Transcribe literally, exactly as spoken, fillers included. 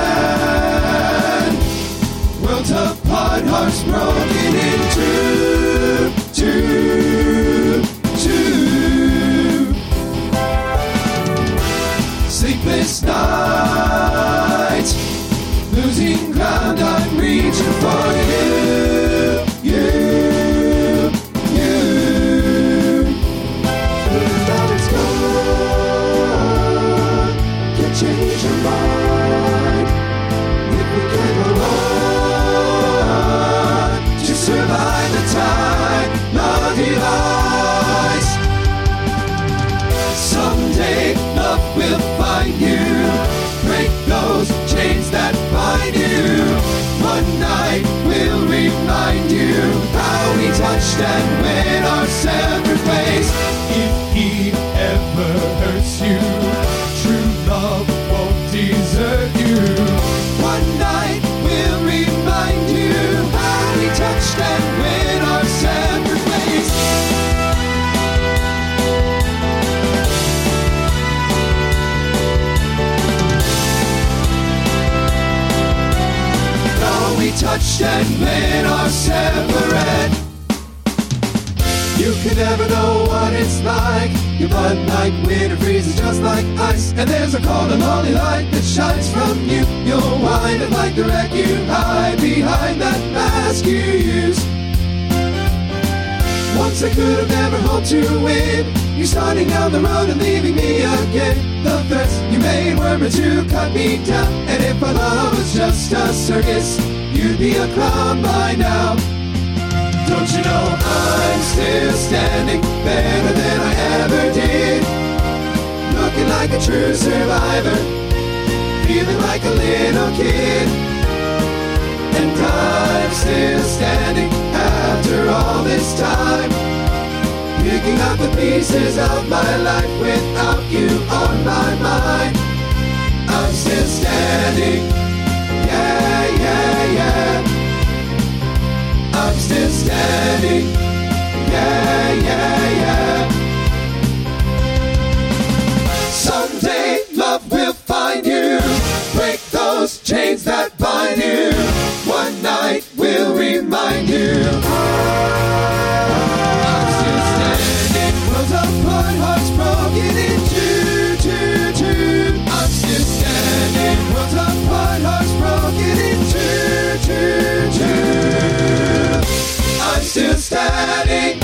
Worlds apart, hearts broken in two, two, two. Sleepless nights, losing ground, I'm reaching for you, you, you. Now it's gone, can't change your mind. If we can go on to survive the tide, love divides. Someday love will find you, break those chains that bind you. One night will remind you how we touched and went our separate ways. If he ever hurts you, true love won't desert you. One night will remind you how we touched and went our separate ways. We touched and went our separate. You can never know what it's like. Your blood like winter freezes just like ice. And there's a cold and lonely light that shines from you. You'll wind up like the wreck you hide behind that mask you use. Once I could have never hoped to win. You're starting down the road and leaving me again. The threats you made were meant to cut me down. And if our love was just a circus, you'd be a clown by now. Don't you know I'm still standing better than I ever did, looking like a true survivor, feeling like a little kid. And I'm still standing after all this time, picking up the pieces of my life without you on my mind. I'm still standing, yeah, yeah, yeah. I'm still standing, yeah, yeah, yeah. Someday love will find you, break those chains that bind you. One night will remind you. I'm still standing, worlds apart, hearts broken in two, two, two. I'm still standing, worlds apart, hearts broken in two, two, two. I'm still standing.